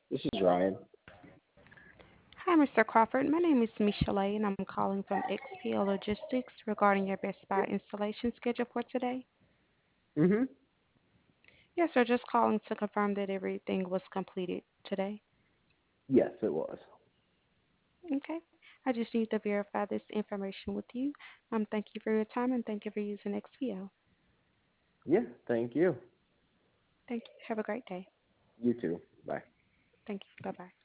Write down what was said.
This is Ryan. Hi, Mr. Crawford. My name is Michelle, and I'm calling from XPL Logistics regarding your Best Buy installation schedule for today. Mm-hmm. Yes, sir. Just calling to confirm that everything was completed today. Yes, it was. Okay. I just need to verify this information with you. Thank you for your time and thank you for using XPL. Yeah, thank you. Thank you. Have a great day. You too. Bye. Thank you. Bye bye.